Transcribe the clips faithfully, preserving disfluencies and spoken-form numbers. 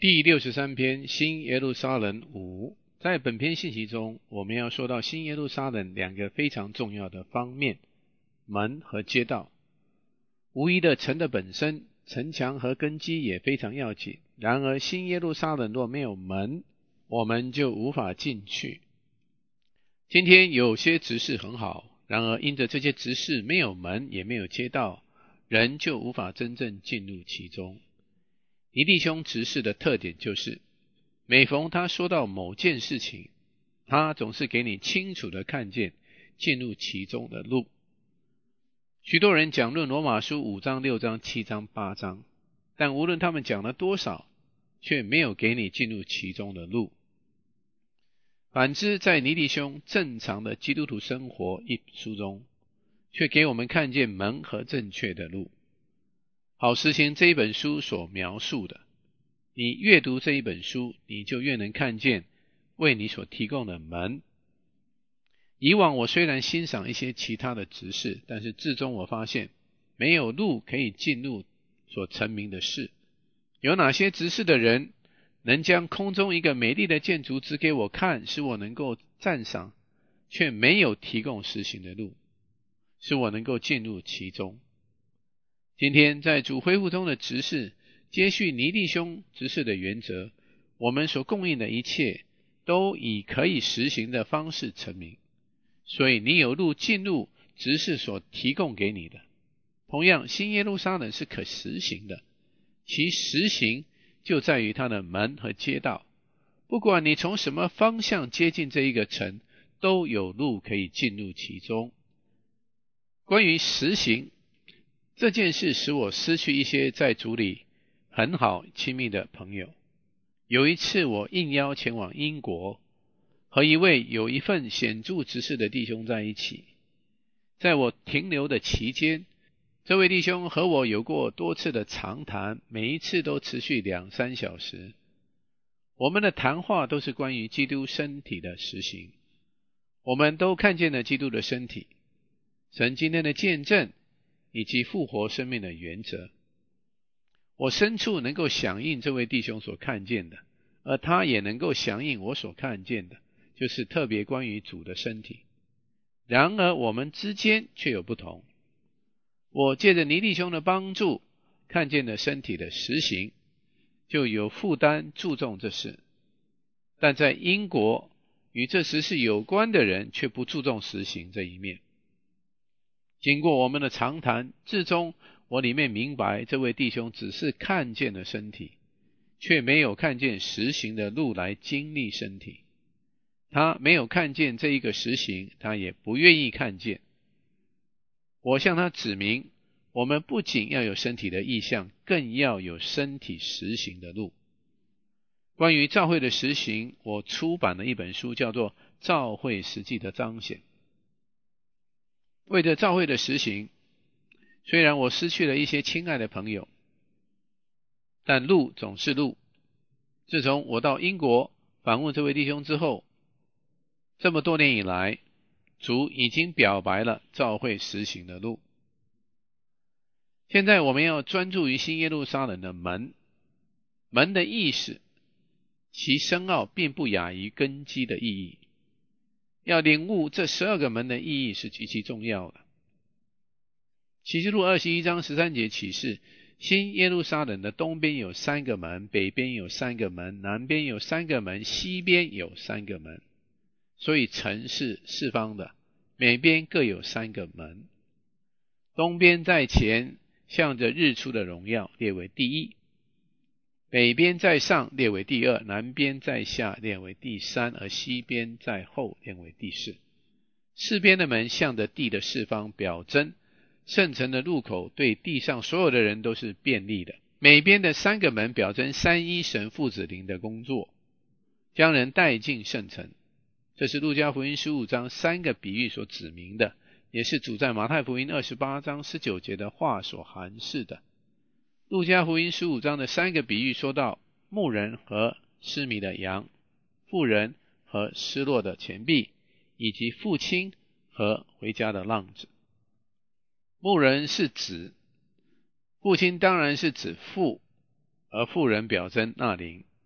第六十三篇新耶路撒冷五。在本篇信息中，我们要说到新耶路撒冷两个非常重要的方面，门和街道。无疑的，城的本身，城墙和根基也非常要紧。然而新耶路撒冷若没有门，我们就无法进去。今天有些执事很好，然而因着这些执事没有门也没有街道，人就无法真正进入其中。尼弟兄执事的特点就是，每逢他说到某件事情，他总是给你清楚的看见进入其中的路。许多人讲论罗马书五章、六章、七章、八章，但无论他们讲了多少，却没有给你进入其中的路。反之，在尼弟兄正常的基督徒生活一书中，却给我们看见门和正确的路，好实行这一本书所描述的。你越读这一本书，你就越能看见为你所提供的门。以往我虽然欣赏一些其他的执事，但是至终我发现没有路可以进入所成名的事。有哪些执事的人能将空中一个美丽的建筑指给我看，使我能够赞赏，却没有提供实行的路，使我能够进入其中。今天在主恢复中的执事接续尼弟兄执事的原则，我们所供应的一切都以可以实行的方式成名，所以你有路进入执事所提供给你的。同样，新耶路撒冷是可实行的，其实行就在于它的门和街道。不管你从什么方向接近这一个城，都有路可以进入其中。关于实行这件事，使我失去一些在主里很好亲密的朋友。有一次我应邀前往英国，和一位有一份显著执事的弟兄在一起。在我停留的期间，这位弟兄和我有过多次的长谈，每一次都持续两三小时。我们的谈话都是关于基督身体的实行。我们都看见了基督的身体，神今天的见证，以及复活生命的原则。我深处能够响应这位弟兄所看见的，而他也能够响应我所看见的，就是特别关于主的身体。然而我们之间却有不同。我借着尼弟兄的帮助，看见了身体的实行，就有负担注重这事。但在英国，与这实事有关的人却不注重实行这一面。经过我们的长谈，至终我里面明白，这位弟兄只是看见了身体，却没有看见实行的路来经历身体。他没有看见这一个实行，他也不愿意看见。我向他指明，我们不仅要有身体的意象，更要有身体实行的路。关于教会的实行，我出版了一本书，叫做《教会实际的彰显》。为着教会的实行，虽然我失去了一些亲爱的朋友，但路总是路。自从我到英国访问这位弟兄之后，这么多年以来，主已经表白了教会实行的路。现在我们要专注于新耶路撒冷的门。门的意思，其深奥并不亚于根基的意义。要领悟这十二个门的意义是极其重要的。启示录二十一章十三节启示，新耶路撒冷的东边有三个门，北边有三个门，南边有三个门，西边有三个门。所以城是四方的，每边各有三个门。东边在前，向着日出的荣耀，列为第一；北边在上，列为第二；南边在下，列为第三；而西边在后，列为第四。四边的门向着地的四方，表征圣城的入口对地上所有的人都是便利的。每边的三个门表征三一神父子灵的工作，将人带进圣城。这是路加福音十五章三个比喻所指明的，也是主在马太福音二十八章十九节的话所含示的。路加福音十五章的三个比喻说到牧人和失迷的羊，妇人和失落的钱币，以及父亲和回家的浪子。牧人是子，父亲当然是指父，而妇人表征那灵。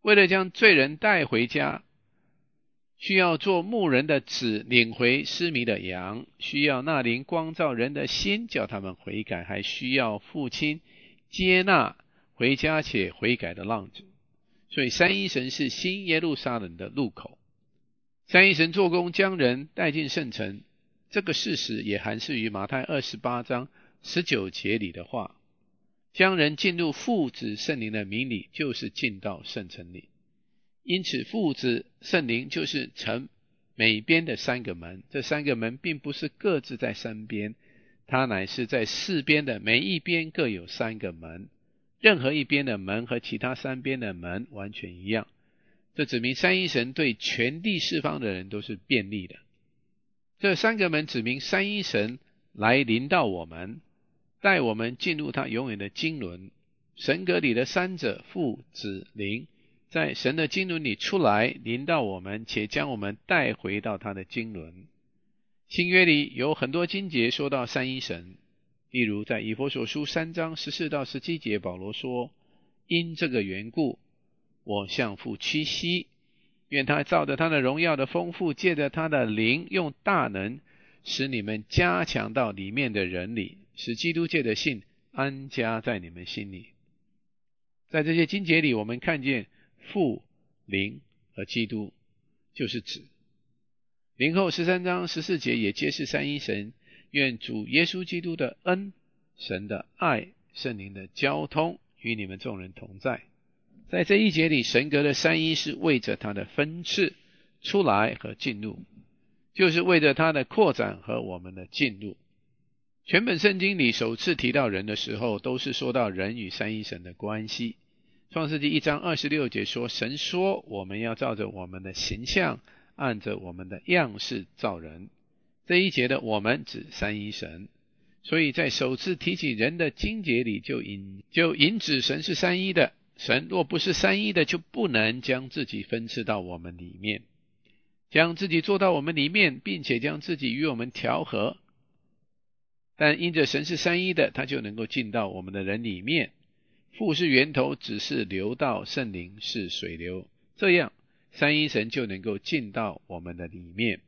为了将罪人带回家，需要做牧人的子领回失迷的羊，需要那灵光照人的心，叫他们悔改，还需要父亲接纳回家且悔改的浪子。所以三一神是新耶路撒冷的入口。三一神做工将人带进圣城，这个事实也含释于马太二十八章十九节里的话，将人进入父子圣灵的名里，就是进到圣城里。因此父子圣灵就是城每边的三个门，这三个门并不是各自在三边，它乃是在四边的，每一边各有三个门，任何一边的门和其他三边的门完全一样。这指明三一神对全地四方的人都是便利的。这三个门指明三一神来临到我们，带我们进入他永远的经纶。神格里的三者父子灵在神的经纶里出来，临到我们，且将我们带回到他的经纶。新约里有很多经节说到三一神，例如在以弗所书三章十四到十七节，保罗说，因这个缘故，我向父屈膝，愿他照着他的荣耀的丰富，借着他的灵，用大能使你们加强到里面的人里，使基督借的信安家在你们心里。在这些经节里，我们看见父、灵和基督，就是子。林后十三章十四节也揭示三一神，愿主耶稣基督的恩、神的爱、圣灵的交通与你们众人同在。在这一节里，神格的三一是为着他的分赐、出来和进入，就是为着他的扩展和我们的进入。全本圣经里首次提到人的时候，都是说到人与三一神的关系。创世纪一章二十六节说，神说我们要照着我们的形象，按着我们的样式造人。这一节的我们指三一神，所以在首次提起人的经节里就引就引指神是三一的。神若不是三一的，就不能将自己分赐到我们里面，将自己做到我们里面，并且将自己与我们调和。但因着神是三一的，他就能够进到我们的人里面。父是源头，子是流道，圣灵是水流，这样三一神就能够进到我们的里面。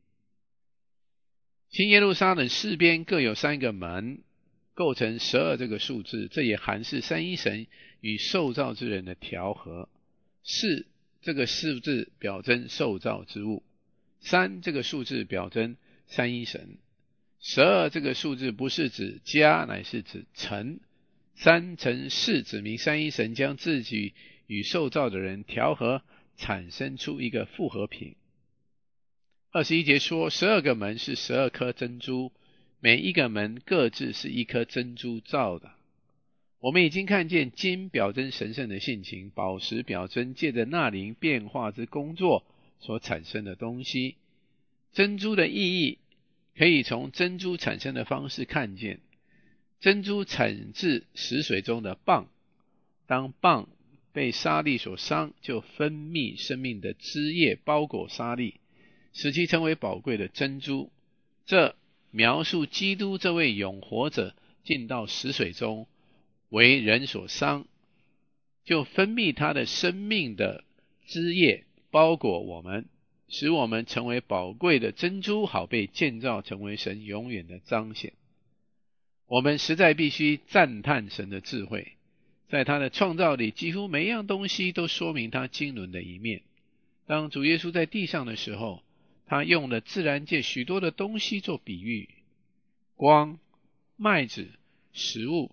新耶路撒冷四边各有三个门，构成十二这个数字，这也含是三一神与受造之人的调和。四这个数字表征受造之物，三这个数字表征三一神，十二这个数字不是指加，乃是指乘。三乘四指明三一神将自己与受造的人调和，产生出一个复合品。二十一节说，十二个门是十二颗珍珠，每一个门各自是一颗珍珠造的。我们已经看见金表征神圣的性情，宝石表征借着那灵变化之工作所产生的东西。珍珠的意义可以从珍珠产生的方式看见。珍珠产自死水中的蚌，当蚌被沙粒所伤，就分泌生命的汁液包裹沙粒，使其成为宝贵的珍珠。这描述基督这位永活者进到死水中，为人所伤，就分泌他的生命的汁液包裹我们，使我们成为宝贵的珍珠，好被建造成为神永远的彰显。我们实在必须赞叹神的智慧，在他的创造里，几乎每样东西都说明他经纶的一面。当主耶稣在地上的时候，他用了自然界许多的东西做比喻，光、麦子、食物，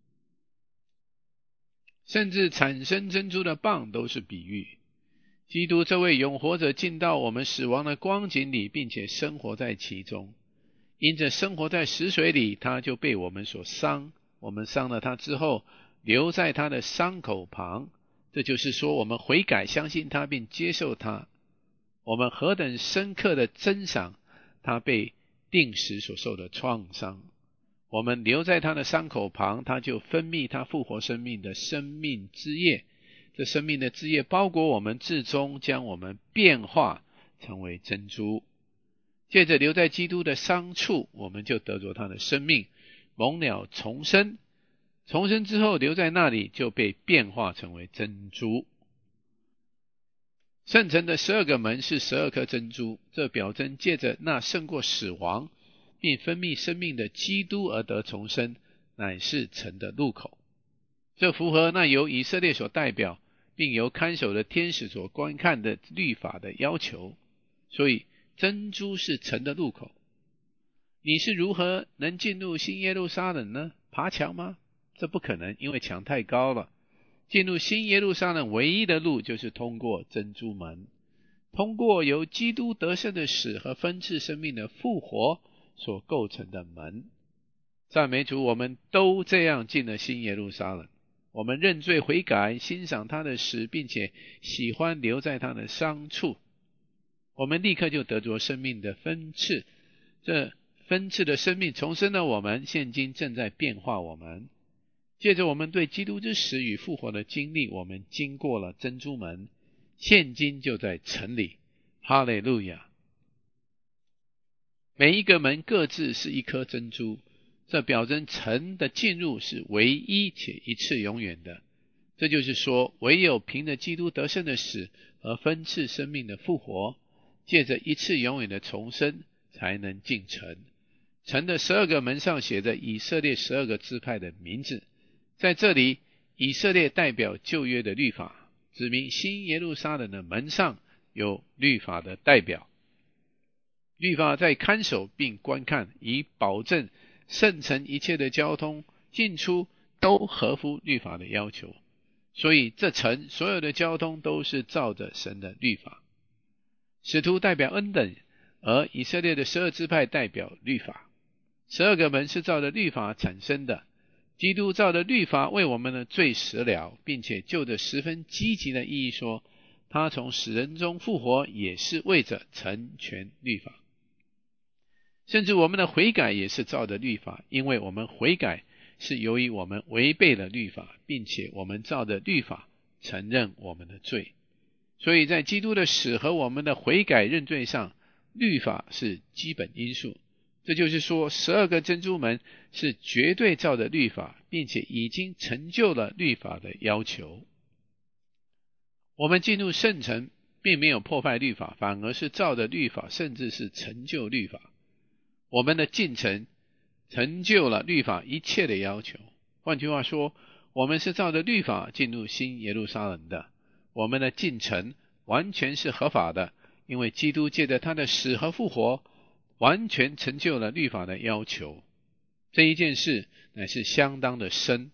甚至产生珍珠的蚌都是比喻。基督这位永活者进到我们死亡的光景里，并且生活在其中。因着生活在死水里，他就被我们所伤，我们伤了他之后，留在他的伤口旁。这就是说，我们悔改相信他并接受他，我们何等深刻的珍赏他被钉死所受的创伤。我们留在他的伤口旁，他就分泌他复活生命的生命之液，这生命的之液包裹我们，至终将我们变化成为珍珠。借着留在基督的伤处，我们就得着他的生命，蒙了重生。重生之后留在那里，就被变化成为珍珠。 圣城的十二个门是十二颗珍珠，这表征借着那胜过死亡并分泌生命的基督而得重生，乃是城的入口。这符合那由以色列所代表并由看守的天使所观看的律法的要求。所以珍珠是城的入口。你是如何能进入新耶路撒冷呢？爬墙吗？这不可能，因为墙太高了。进入新耶路撒冷唯一的路就是通过珍珠门，通过由基督得胜的死和分赐生命的复活所构成的门。赞美主，我们都这样进了新耶路撒冷。我们认罪悔改，欣赏他的死，并且喜欢留在他的伤处，我们立刻就得着生命的分赐。这分赐的生命重生了我们，现今正在变化我们。借着我们对基督之死与复活的经历，我们经过了珍珠门，现今就在城里。哈利路亚！每一个门各自是一颗珍珠，这表征城的进入是唯一且一次永远的。这就是说，唯有凭着基督得胜的死和分赐生命的复活，借着一次永远的重生，才能进城。城的十二个门上写着以色列十二个支派的名字，在这里，以色列代表旧约的律法，指明新耶路撒冷的门上有律法的代表。律法在看守并观看，以保证圣城一切的交通进出都合乎律法的要求。所以这城所有的交通都是照着神的律法。使徒代表恩等，而以色列的十二支派代表律法。十二个门是照着律法产生的。基督照着律法为我们的罪死了，并且就着十分积极的意义说，他从死人中复活也是为着成全律法。甚至我们的悔改也是照着律法，因为我们悔改是由于我们违背了律法，并且我们照着律法承认我们的罪。所以在基督的死和我们的悔改认罪上，律法是基本因素。这就是说，十二个珍珠门是绝对照着律法，并且已经成就了律法的要求。我们进入圣城并没有破坏律法，反而是照着律法，甚至是成就律法。我们的进城成就了律法一切的要求。换句话说，我们是照着律法进入新耶路撒冷的。我们的进城完全是合法的，因为基督借着他的死和复活完全成就了律法的要求。这一件事乃是相当的深，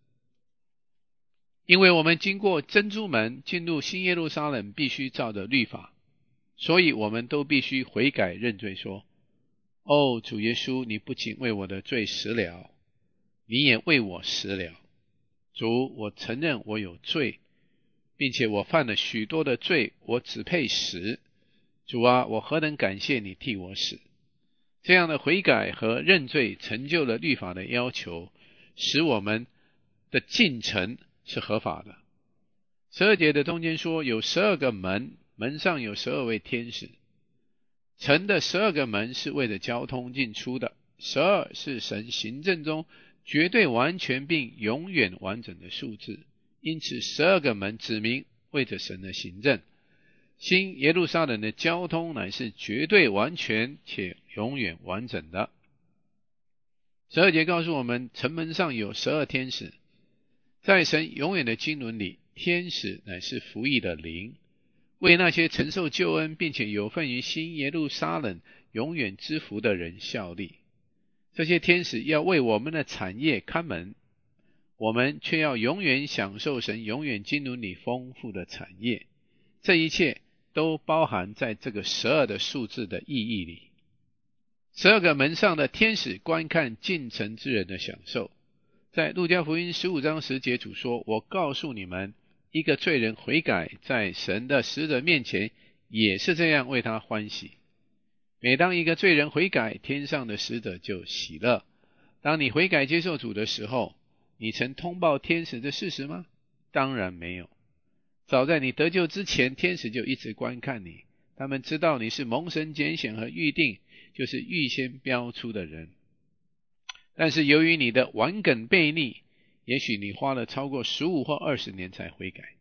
因为我们经过珍珠门进入新耶路撒冷必须照着律法，所以我们都必须悔改认罪说，哦，主耶稣，你不仅为我的罪死了，你也为我死了。主，我承认我有罪，并且我犯了许多的罪，我只配死。主啊，我何等感谢你替我死。这样的悔改和认罪成就了律法的要求，使我们的进城是合法的。十二节的中间说有十二个门，门上有十二位天使。城的十二个门是为了交通进出的，十二是神行政中绝对完全并永远完整的数字，因此十二个门指明为着神的行政。新耶路撒冷的交通乃是绝对完全且永远完整的。十二节告诉我们，城门上有十二天使。在神永远的经纶里，天使乃是服役的灵，为那些承受救恩并且有份于新耶路撒冷永远之福的人效力。这些天使要为我们的产业看门，我们却要永远享受神永远经纶里丰富的产业。这一切都包含在这个十二的数字的意义里。十二个门上的天使观看进城之人的享受。在路加福音十五章十节，主说，我告诉你们，一个罪人悔改，在神的使者面前也是这样为他欢喜。每当一个罪人悔改，天上的使者就喜乐。当你悔改接受主的时候，你曾通报天使这事实吗？当然没有。早在你得救之前，天使就一直观看你，他们知道你是蒙神拣选和预定，就是预先标出的人。但是由于你的顽梗悖逆，也许你花了超过十五或二十年才悔改。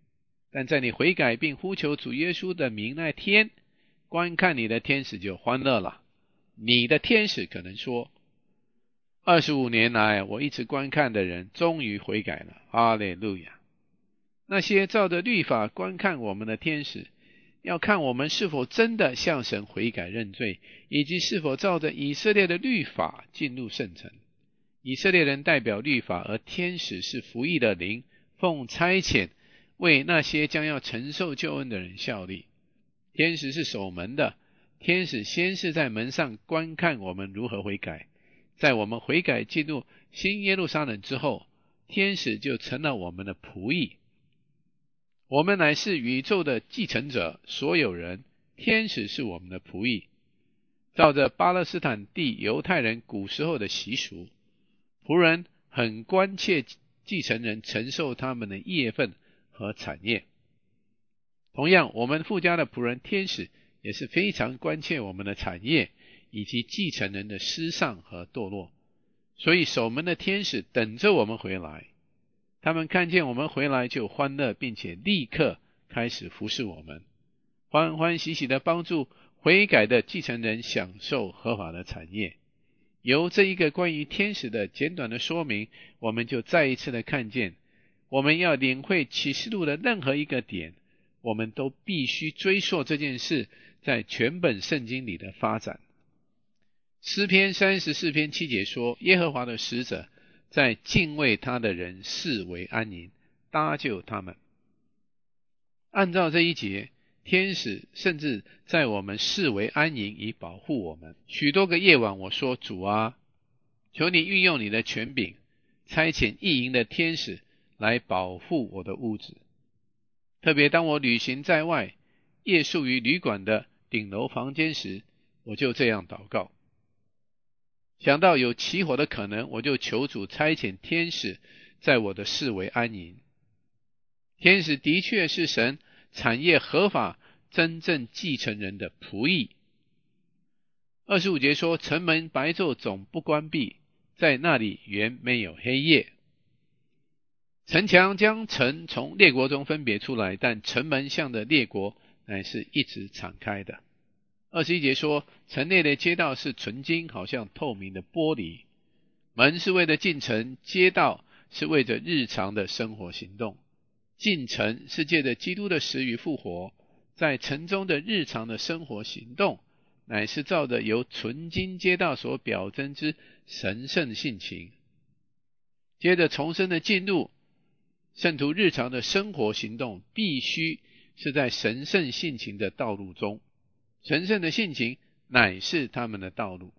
但在你悔改并呼求主耶稣的名那天，观看你的天使就欢乐了。你的天使可能说，二十五年来我一直观看的人终于悔改了，哈利路亚。那些照着律法观看我们的天使，要看我们是否真的向神悔改认罪，以及是否照着以色列的律法进入圣城。以色列人代表律法，而天使是服役的灵，奉差遣为那些将要承受救恩的人效力。天使是守门的，天使先是在门上观看我们如何悔改，在我们悔改进入新耶路撒冷之后，天使就成了我们的仆役。我们乃是宇宙的继承者，所有人，天使是我们的仆役。照着巴勒斯坦地犹太人古时候的习俗，仆人很关切继承人承受他们的业分和产业。同样，我们父家的仆人天使也是非常关切我们的产业以及继承人的失丧和堕落，所以守门的天使等着我们回来。他们看见我们回来就欢乐，并且立刻开始服侍我们，欢欢喜喜地帮助悔改的继承人享受合法的产业。由这一个关于天使的简短的说明，我们就再一次的看见，我们要领会启示录的任何一个点，我们都必须追溯这件事在全本圣经里的发展。诗篇三十四篇七节说，耶和华的使者在敬畏他的人视为安营，搭救他们。按照这一节，天使甚至在我们视为安营，以保护我们。许多个夜晚我说，主啊，求你运用你的权柄，差遣一营的天使来保护我的屋子。特别当我旅行在外，夜宿于旅馆的顶楼房间时，我就这样祷告。想到有起火的可能，我就求主差遣天使在我的四围安营。天使的确是神产业合法真正继承人的仆役。二十五节说，城门白昼总不关闭，在那里原没有黑夜。城墙将城从列国中分别出来，但城门向着列国乃是一直敞开的。二十一节说，城内的街道是纯金，好像透明的玻璃。门是为了进城，街道是为着日常的生活行动。进城是借着基督的死与复活，在城中的日常的生活行动，乃是照着由纯金街道所表征之神圣性情。接着重生的进入，圣徒日常的生活行动必须是在神圣性情的道路中，神圣的性情乃是他们的道路。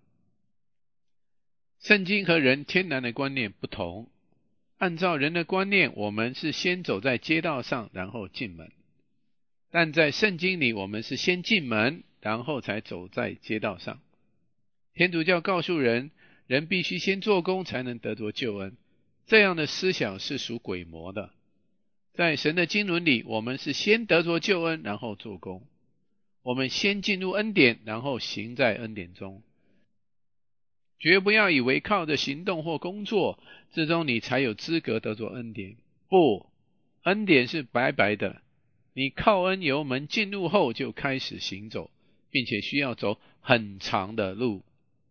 圣经和人天然的观念不同，按照人的观念，我们是先走在街道上，然后进门。但在圣经里，我们是先进门，然后才走在街道上。天主教告诉人，人必须先做工才能得着救恩，这样的思想是属鬼魔的。在神的经纶里，我们是先得着救恩，然后做工。我们先进入恩典，然后行在恩典中。绝不要以为靠着行动或工作之中你才有资格得着恩典。不，恩典是白白的，你靠恩由门进入后就开始行走，并且需要走很长的路。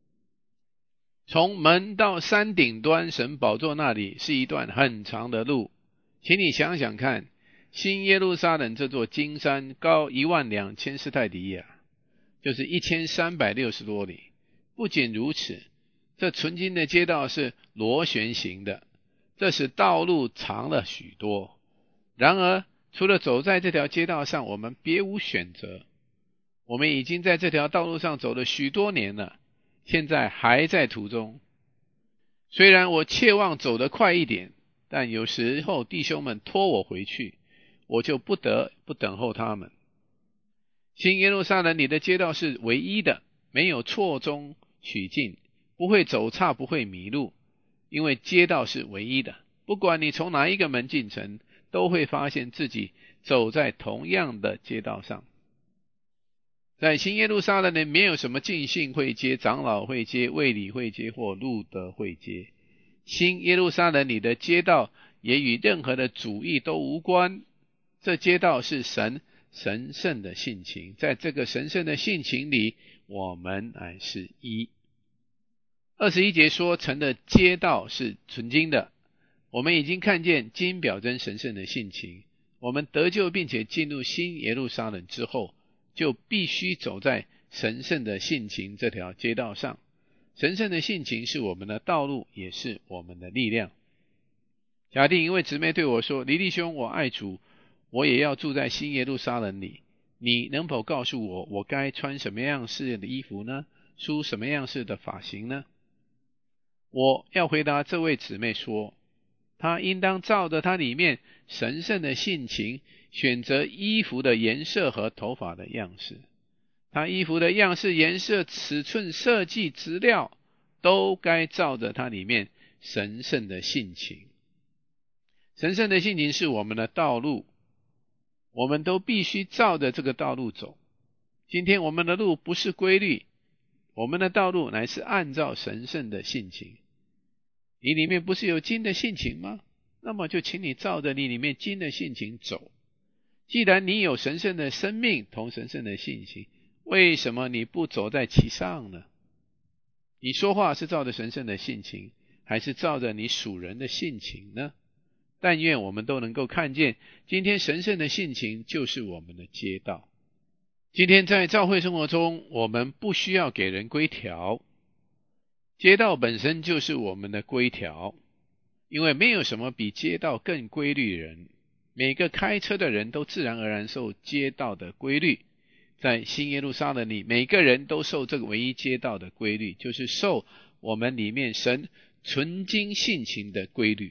从门到山顶端神宝座那里是一段很长的路，请你想想看，新耶路撒冷这座金山高一万两千斯泰迪亚，就是一千三百六十多里。不仅如此，这纯金的街道是螺旋形的，这使道路长了许多。然而除了走在这条街道上，我们别无选择。我们已经在这条道路上走了许多年了，现在还在途中。虽然我切望走得快一点，但有时候弟兄们拖我回去，我就不得不等候他们。新耶路撒冷里的街道是唯一的，没有错中取径，不会走岔，不会迷路，因为街道是唯一的。不管你从哪一个门进城，都会发现自己走在同样的街道上。在新耶路撒冷里没有什么浸信会街、长老会街、卫理会街或路德会街。新耶路撒冷里的街道也与任何的主义都无关， 这街道是神神圣的性情，在这个神圣的性情里，我们乃是一。二十一节说城的街道是纯金的，我们已经看见金表征神圣的性情。我们得救并且进入新耶路撒冷之后，就必须走在神圣的性情这条街道上。神圣的性情是我们的道路，也是我们的力量。假定一位姊妹对我说，黎弟兄，我爱主，我也要住在新耶路撒冷里，你能否告诉我，我该穿什么样式的衣服呢？梳什么样式的发型呢？我要回答这位姊妹说，她应当照着她里面神圣的性情，选择衣服的颜色和头发的样式。她衣服的样式、颜色、尺寸、设计、质料，都该照着她里面神圣的性情。神圣的性情是我们的道路，我们都必须照着这个道路走。今天我们的路不是规律，我们的道路乃是按照神圣的性情。你里面不是有金的性情吗？那么就请你照着你里面金的性情走。既然你有神圣的生命同神圣的性情，为什么你不走在其上呢？你说话是照着神圣的性情，还是照着你属人的性情呢？但愿我们都能够看见，今天神圣的性情就是我们的街道。今天在教会生活中，我们不需要给人规条，街道本身就是我们的规条，因为没有什么比街道更规律的人。每个开车的人都自然而然受街道的规律。在新耶路撒冷里，每个人都受这个唯一街道的规律，就是受我们里面神纯金性情的规律。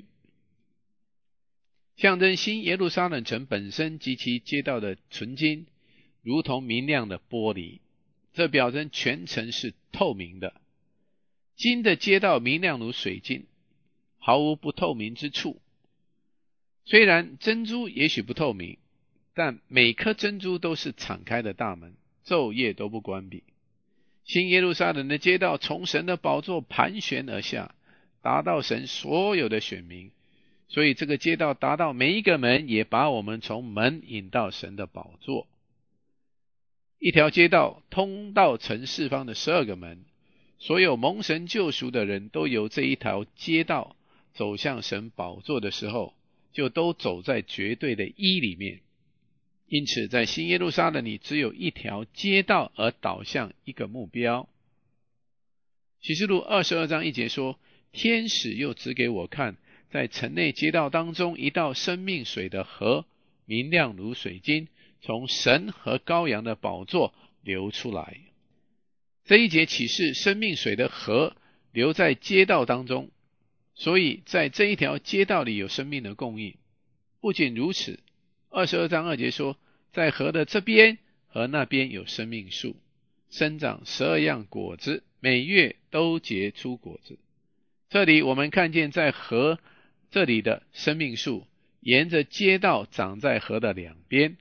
象征新耶路撒冷城本身及其街道的纯金，如同明亮的玻璃，这表征全城是透明的。金的街道明亮如水晶，毫无不透明之处。虽然珍珠也许不透明，但每颗珍珠都是敞开的大门，昼夜都不关闭。新耶路撒冷的街道从神的宝座盘旋而下，达到神所有的选民，所以这个街道达到每一个门，也把我们从门引到神的宝座。一条街道通到城四方的十二个门，所有蒙神救赎的人都由这一条街道走向神宝座的时候，就都走在绝对的一里面。因此在新耶路撒冷里只有一条街道，而导向一个目标。启示录二十二章一节说，天使又指给我看，在城内街道当中一道生命水的河，明亮如水晶，从神和羔羊的宝座流出来。这一节启示生命水的河流在街道当中，所以在这一条街道里有生命的供应。不仅如此，二十二章二节说，在河的这边和那边有生命树，生长十二样果子，每月都结出果子。这里我们看见在河这里的生命树沿着街道长在河的两边，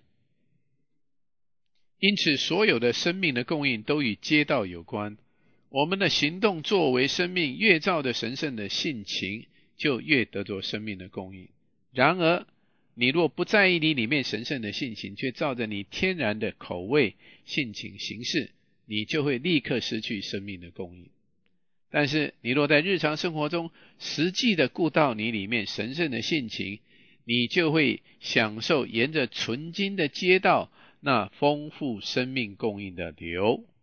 因此所有的生命的供应都与街道有关。我们的行动作为生命越照的神圣的性情，就越得着生命的供应。然而你若不在意你里面神圣的性情，却照着你天然的口味性情行事，你就会立刻失去生命的供应。但是你若在日常生活中实际的顾到你里面神圣的性情，你就会享受沿着纯金的街道那丰富生命供应的流。